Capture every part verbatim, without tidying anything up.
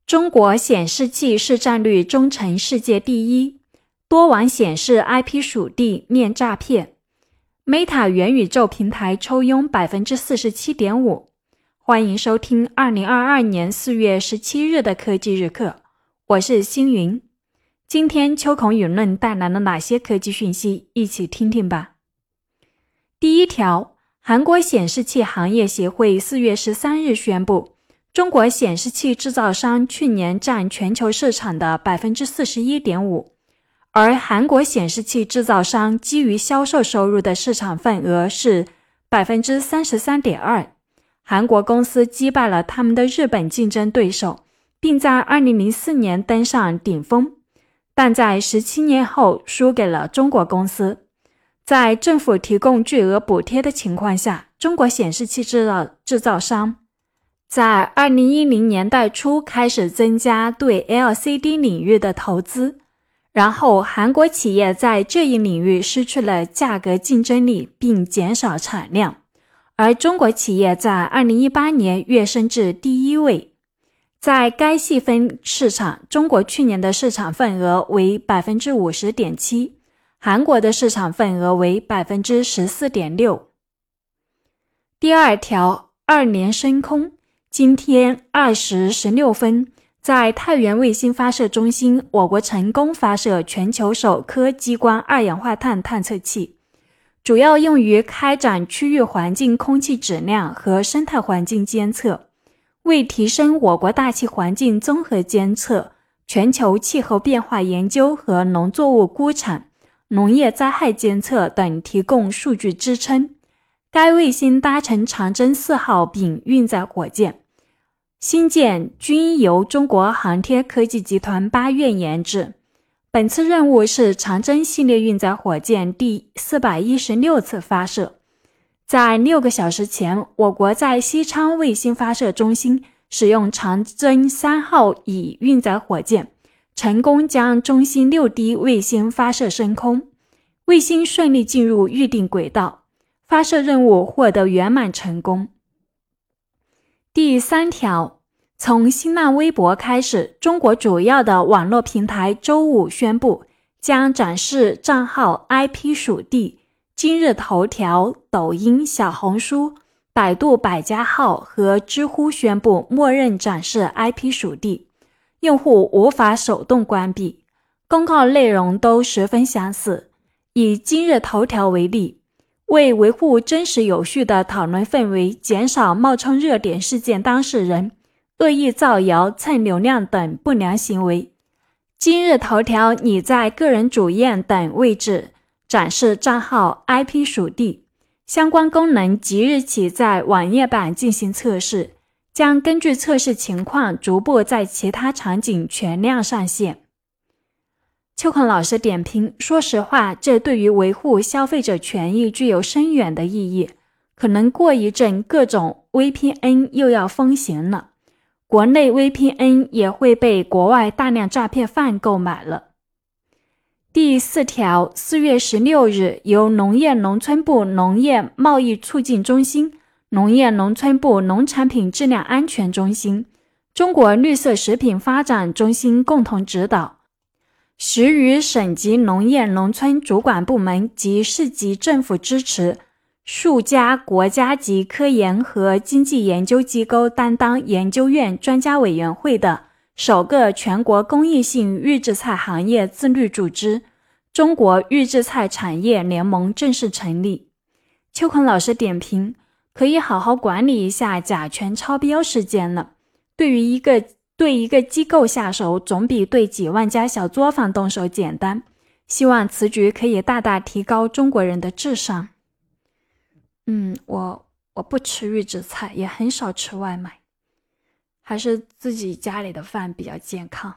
中国显示器市占率终成世界第一，多网显示 I P 属地面诈骗。Meta 元宇宙平台抽佣 百分之四十七点五。 欢迎收听二零二二年四月十七日的科技日课，我是星云。今天秋孔舆论带来了哪些科技讯息，一起听听吧。第一条，韩国显示器行业协会四月十三日宣布，中国显示器制造商去年占全球市场的 百分之四十一点五， 而韩国显示器制造商基于销售收入的市场份额是 百分之三十三点二。 韩国公司击败了他们的日本竞争对手，并在二零零四年登上顶峰，但在十七年后输给了中国公司。在政府提供巨额补贴的情况下，中国显示器制造制造商在二零一零年代初开始增加对 L C D 领域的投资，然后韩国企业在这一领域失去了价格竞争力并减少产量，而中国企业在二零一八年跃升至第一位。在该细分市场，中国去年的市场份额为 百分之五十点七， 韩国的市场份额为 百分之十四点六。 第二条，二连升空。今天二时十六分，在太原卫星发射中心，我国成功发射全球首颗激光二氧化碳探测器，主要用于开展区域环境空气质量和生态环境监测，为提升我国大气环境综合监测、全球气候变化研究和农作物估产、农业灾害监测等提供数据支撑。该卫星搭乘长征四号丙运载火箭，新建均由中国航天科技集团八院研制。本次任务是长征系列运载火箭第四百一十六次发射。在六个小时前，我国在西昌卫星发射中心使用长征三号乙运载火箭，成功将中心六 D 卫星发射升空，卫星顺利进入预定轨道，发射任务获得圆满成功。第三条，从新浪微博开始，中国主要的网络平台周五宣布将展示账号 I P 属地，今日头条、抖音、小红书、百度百家号和知乎宣布默认展示 I P 属地，用户无法手动关闭。公告内容都十分相似。以今日头条为例，为维护真实有序的讨论氛围，减少冒充热点事件当事人、恶意造谣、蹭流量等不良行为，今日头条拟在个人主页等位置展示账号 I P 属地，相关功能即日起在网页版进行测试，将根据测试情况逐步在其他场景全量上线。秋孔老师点评，说实话，这对于维护消费者权益具有深远的意义，可能过一阵各种 V P N 又要风行了，国内 V P N 也会被国外大量诈骗犯购买了。第四条，四月十六日，由农业农村部农业贸易促进中心、农业农村部农产品质量安全中心、中国绿色食品发展中心共同指导，时与省级农业农村主管部门及市级政府支持，数家国家级科研和经济研究机构担当研究院专家委员会的首个全国公益性预制菜行业自律组织——中国预制菜产业联盟正式成立。秋孔老师点评，可以好好管理一下甲醛超标事件了。对于一个对一个机构下手，总比对几万家小作坊动手简单。希望此举可以大大提高中国人的智商。嗯，我我不吃预制菜，也很少吃外卖，还是自己家里的饭比较健康。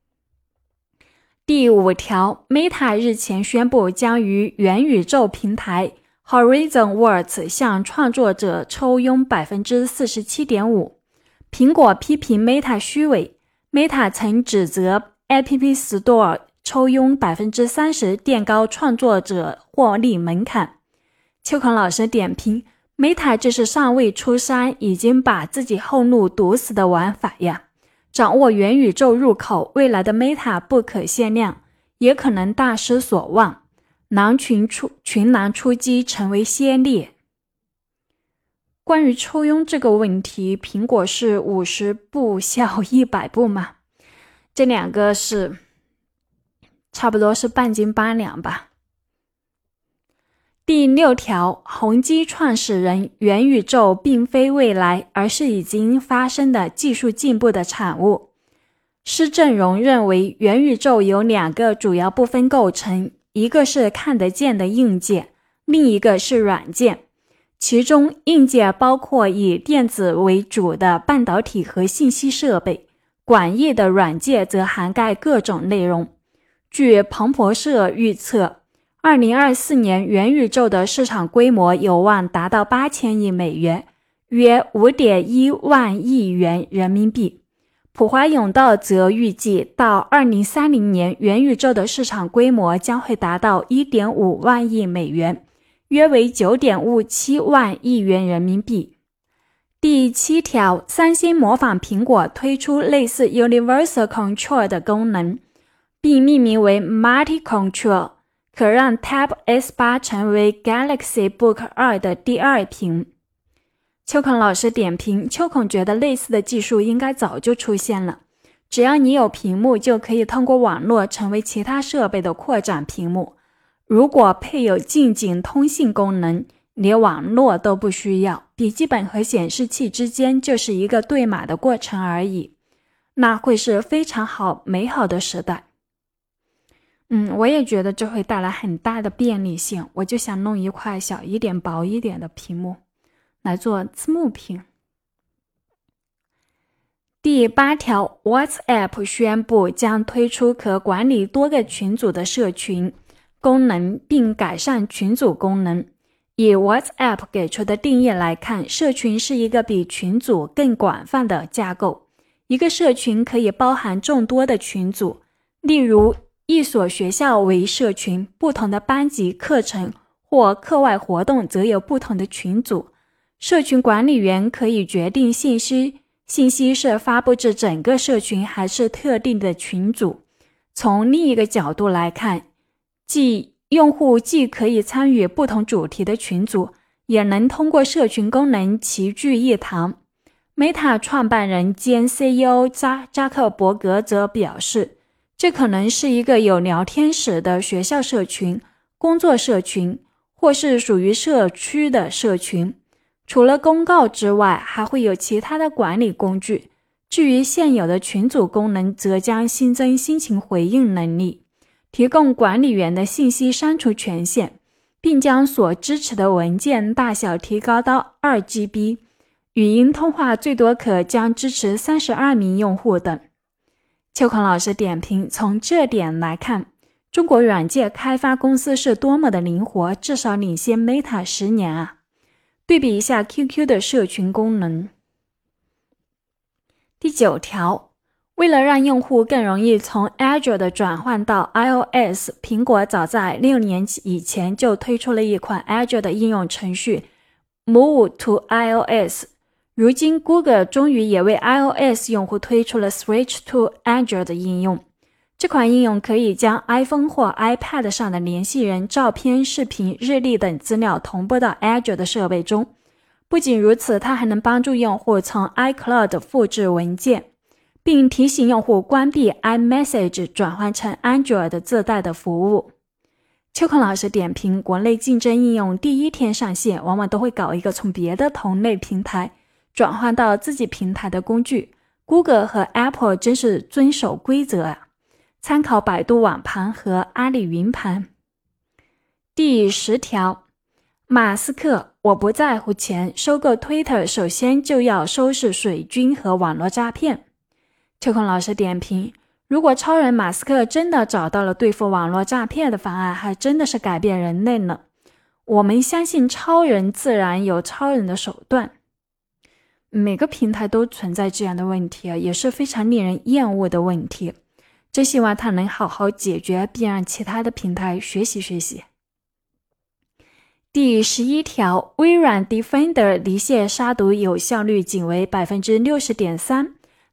第五条， Meta 日前宣布将于元宇宙平台 Horizon Worlds 向创作者抽佣 百分之四十七点五。苹果批评 Meta 虚伪， Meta 曾指责 App Store 抽佣 百分之三十 垫高创作者获利门槛。秋孔老师点评， Meta 这是尚未出山，已经把自己后路堵死的玩法呀， 掌握元宇宙入口，未来的 Meta 不可限量，也可能大失所望，狼群出群狼出击，成为先烈。关于抽佣这个问题，苹果是五十步笑一百步吗？这两个是差不多是半斤八两吧。第六条，宏基创始人，元宇宙并非未来，而是已经发生的技术进步的产物。施正荣认为，元宇宙由两个主要部分构成，一个是看得见的硬件，另一个是软件。其中硬件包括以电子为主的半导体和信息设备，广义的软件则涵盖各种内容。据彭博社预测，二零二四年元宇宙的市场规模有望达到八千亿美元，约 五点一万亿元人民币。普华永道则预计到二零三零年，元宇宙的市场规模将会达到 一点五万亿美元，约为 九点五七万亿元人民币。第七条，三星模仿苹果推出类似 Universal Control 的功能，并命名为 Multi Control， 可让 Tab S 八 成为 Galaxy Book 二的第二屏。秋孔老师点评，秋孔觉得类似的技术应该早就出现了，只要你有屏幕，就可以通过网络成为其他设备的扩展屏幕。如果配有近景通信功能，连网络都不需要，笔记本和显示器之间就是一个对码的过程而已，那会是非常好美好的时代。嗯，我也觉得这会带来很大的便利性，我就想弄一块小一点薄一点的屏幕来做字幕屏。第八条， WhatsApp 宣布将推出可管理多个群组的社群功能，并改善群组功能。以 WhatsApp 给出的定义来看，社群是一个比群组更广泛的架构。一个社群可以包含众多的群组，例如一所学校为社群，不同的班级、课程或课外活动则有不同的群组。社群管理员可以决定信息信息是发布至整个社群还是特定的群组。从另一个角度来看，即用户既可以参与不同主题的群组，也能通过社群功能齐聚一堂。Meta 创办人兼 C E O 扎扎克伯格则表示，这可能是一个有聊天室的学校社群、工作社群，或是属于社区的社群。除了公告之外，还会有其他的管理工具。至于现有的群组功能，则将新增心情回应能力，提供管理员的信息删除权限，并将所支持的文件大小提高到 二 G B， 语音通话最多可将支持三十二名用户等。秋孔老师点评，从这点来看，中国软件开发公司是多么的灵活，至少领先 Meta 十年啊！对比一下 Q Q 的社群功能。第九条，为了让用户更容易从 Android 转换到 iOS， 苹果早在六年以前就推出了一款 Android 的应用程序 Move to iOS。 如今 Google 终于也为 iOS 用户推出了 Switch to Android 的应用。这款应用可以将 iPhone 或 iPad 上的联系人、照片、视频、日历等资料同步到 Android 的设备中。不仅如此，它还能帮助用户从 iCloud 复制文件，并提醒用户关闭 iMessage 转换成 Android 自带的服务。秋孔老师点评，国内竞争应用第一天上线，往往都会搞一个从别的同类平台转换到自己平台的工具。 Google 和 Apple 真是遵守规则啊！参考百度网盘和阿里云盘。第十条，马斯克，我不在乎钱，收购 Twitter 首先就要收拾水军和网络诈骗。秋孔老师点评，如果超人马斯克真的找到了对付网络诈骗的方案，还真的是改变人类呢。我们相信超人自然有超人的手段。每个平台都存在这样的问题，也是非常令人厌恶的问题。真希望他能好好解决，并让其他的平台学习学习。第十一条，微软 Defender 离线杀毒有效率仅为 百分之六十点三，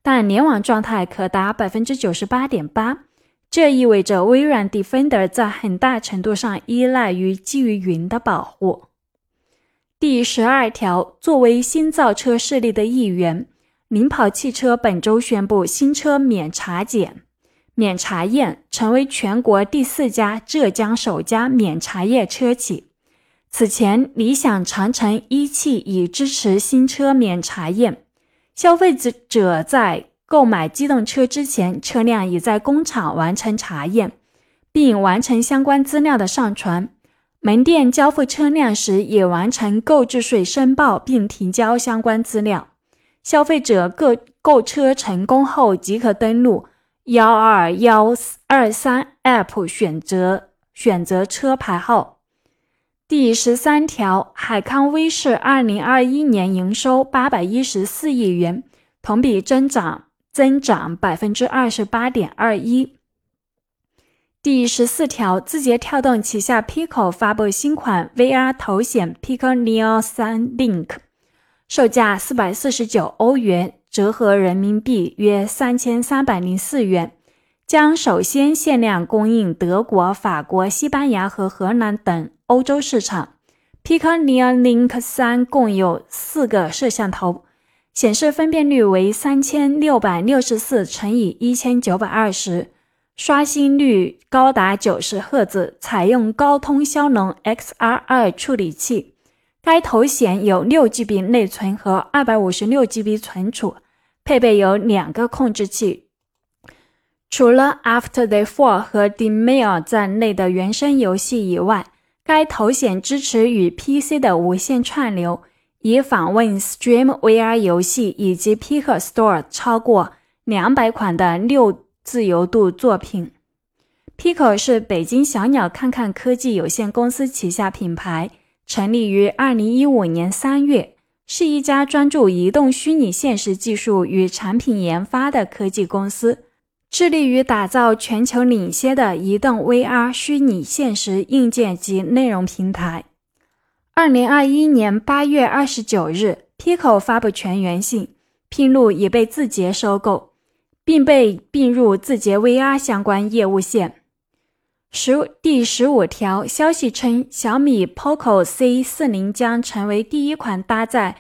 但联网状态可达 百分之九十八点八， 这意味着微软 Defender 在很大程度上依赖于基于云的保护。第十二条，作为新造车势力的一员，领跑汽车本周宣布新车免查检、免查验，成为全国第四家、浙江首家免查验车企。此前，理想、长城、一汽已支持新车免查验。消费者在购买机动车之前，车辆已在工厂完成查验，并完成相关资料的上传。门店交付车辆时也完成购置税申报并提交相关资料。消费者购购车成功后即可登录一二一二三 App 选择选择车牌号。第十三条，海康威视二零二一年营收八百一十四亿元，同比增长增长 百分之二十八点二一。第十四条，字节跳动旗下 Pico 发布新款 V R 头显 Pico Neo 三 Link， 售价四百四十九欧元，折合人民币约三千三百零四元，将首先限量供应德国、法国、西班牙和荷兰等欧洲市场。Pico Neo Link 三共有四个摄像头，显示分辨率为三千六百六十四乘以一千九百二十，刷新率高达九十赫兹，采用高通骁龙 X R 二 处理器。该头显有 六 G B 内存和 二百五十六 G B 存储，配备有两个控制器。除了 After the Fall 和 Demir 在内的原生游戏以外，该头显支持与 P C 的无线串流，以访问 Stream V R 游戏以及 Pico Store 超过两百款的六自由度作品。Pico 是北京小鸟看看科技有限公司旗下品牌，成立于二零一五年三月，是一家专注移动虚拟现实技术与产品研发的科技公司，致力于打造全球领先的移动 V R 虚拟现实硬件及内容平台。二零二一年八月二十九日 Pico 发布全员信，披露已被字节收购，并被并入字节 V R 相关业务线。第十五条，消息称小米 Poco C 四十 将成为第一款搭载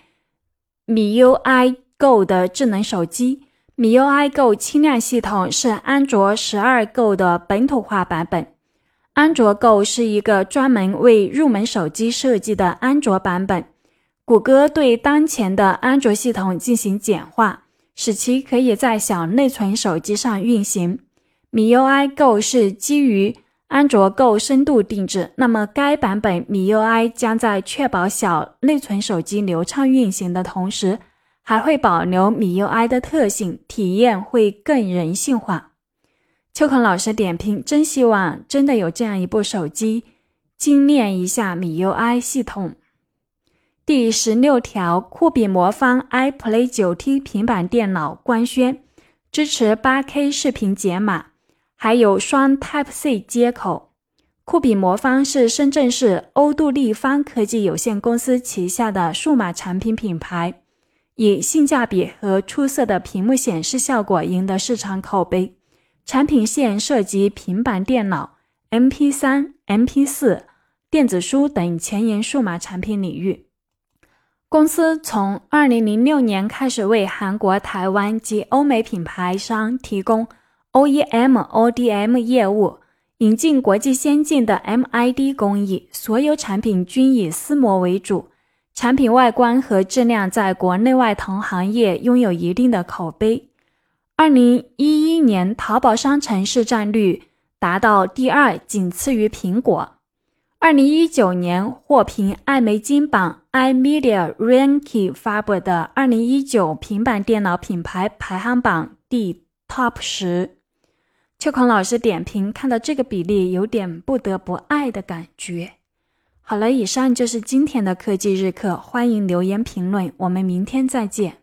M I U I Go 的智能手机。M I U I Go 轻量系统是安卓十二 Go 的本土化版本。安卓 Go 是一个专门为入门手机设计的安卓版本。谷歌对当前的安卓系统进行简化，使其可以在小内存手机上运行。M I U I Go 是基于安卓 Go 深度定制，那么该版本 M I U I 将在确保小内存手机流畅运行的同时，还会保留 M I U I 的特性，体验会更人性化。秋孔老师点评，真希望真的有这样一部手机，精炼一下 M I U I 系统。第十六条，酷比魔方 iPlay 九 T 平板电脑官宣，支持 八 K 视频解码，还有双 Type-C 接口。酷比魔方是深圳市欧度立方科技有限公司旗下的数码产品品牌，以性价比和出色的屏幕显示效果赢得市场口碑。产品线涉及平板电脑、M P 三、M P 四、电子书等前沿数码产品领域。公司从二零零六年开始为韩国、台湾及欧美品牌商提供 O E M、O D M 业务，引进国际先进的 M I D 工艺，所有产品均以丝膜为主，产品外观和质量在国内外同行业拥有一定的口碑。二零一一年淘宝商城市占率达到第二，仅次于苹果。二零一九年获评艾媒金榜 iMedia Ranking 发布的二零一九平板电脑品牌排行榜第 Top 十。秋孔老师点评，看到这个比例有点不得不爱的感觉。好了，以上就是今天的科技日课，欢迎留言评论，我们明天再见。